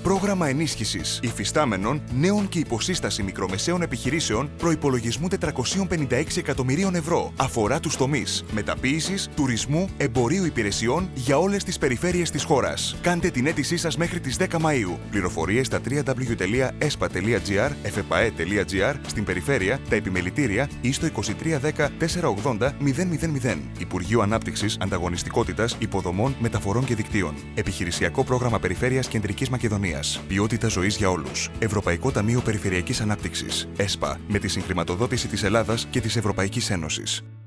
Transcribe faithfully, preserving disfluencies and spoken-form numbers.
Πρόγραμμα ενίσχυσης υφιστάμενων, νέων και υποσύσταση μικρομεσαίων επιχειρήσεων προϋπολογισμού τετρακόσια πενήντα έξι εκατομμυρίων ευρώ. Αφορά τους τομείς μεταποίησης, τουρισμού, εμπορίου υπηρεσιών για όλες τις περιφέρειες της χώρας. Κάντε την αίτησή σας μέχρι τις δέκα Μαΐου. Πληροφορίες στα double-u double-u double-u τελεία έσπα τελεία τζι άρ, εφεπαε τελεία τζι άρ, στην περιφέρεια, τα επιμελητήρια ή στο είκοσι τρία δέκα τετρακόσια ογδόντα μηδέν μηδέν μηδέν. Υπουργείο Ανάπτυξης, Ανταγωνιστικότητας, Υποδομών, Μεταφορών και Δικτύων. Επιχειρησιακό Πρόγραμμα Περιφέρειας Κεντρικής Μακεδονίας. Ποιότητα ζωής για όλους. Ευρωπαϊκό Ταμείο Περιφερειακής Ανάπτυξης. ΕΣΠΑ. Με τη συγχρηματοδότηση της Ελλάδας και της Ευρωπαϊκής Ένωσης.